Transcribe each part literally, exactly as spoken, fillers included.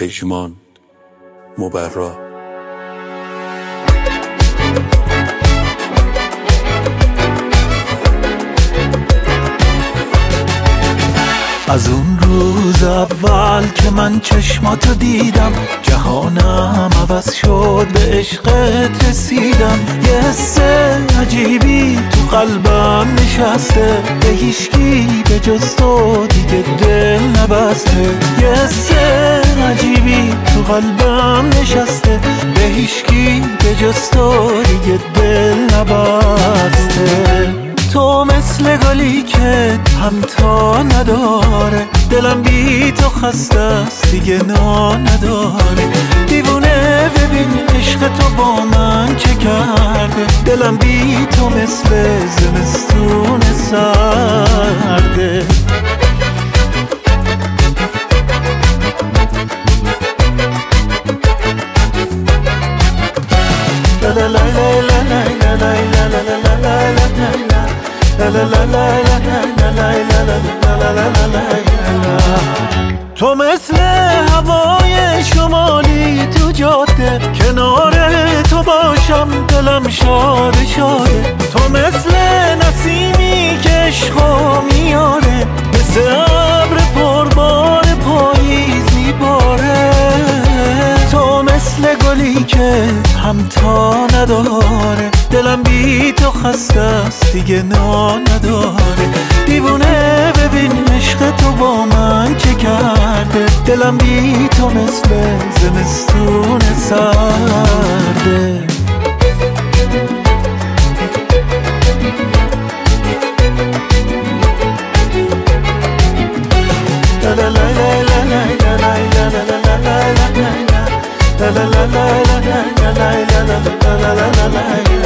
پژمان مبرا. از اون روز اول که من چشماتو دیدم، جهانم عوض شد، به عشقت رسیدم. یه حس عجیبی تو قلبم نشسته، به هیچکی به جز تو دیگه دل نبسته. یه حس عجیبی تو قلبم نشسته، به هیچکی به جز تو دیگه دل نبسته. تو مثل گلی که همتا نداره، دلم بی تو خسته است دیگه نا نداره. دیوونه ببین عشق تو با من چه کرده، دلم بی تو مثل زمستون سرده. لا لا لا لا لا لا لا لا لا لا لا لا لا لا لا لا لا. تو مثل هوای شمالی تو جاده، کنار تو باشم دلم شاده شاده. تو مثل نسیمی که عشقو میاره، مثل ابر پربار پاییز میباره. تو مثل گلی که همتا نداره، دلم بی تو خسته است دیگه نا نداره. دیوونه ببین عشق تو با من چه کرده، دلم بی تو مثل زمستون سرده. لا لا لا لا لا لا لا لا لا لا لا لا.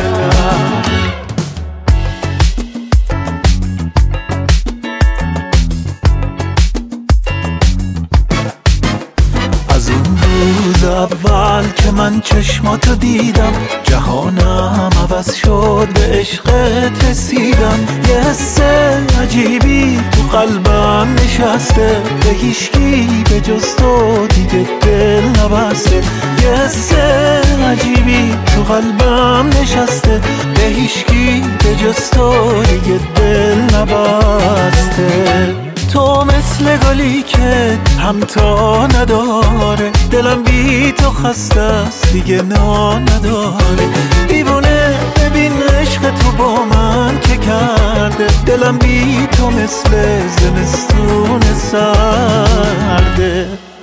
از اون روز اول که من چشماتو دیدم، جهانم عوض شد، به عشقت رسیدم. یه حس عجیبی تو قلبم نشسته، به هیچکی به جز تو دیگه دل نبسته. یه حس عجیبی تو قلبم نشسته، به هیچکی به جز تو دیگه دل نبسته. تو مثل گلی که همتا نداره، دلم بی تو خسته است دیگه نا نداره. دیوونه ببین عشق تو با من چه کرده، دلم بی تو مثل زمستون سرده.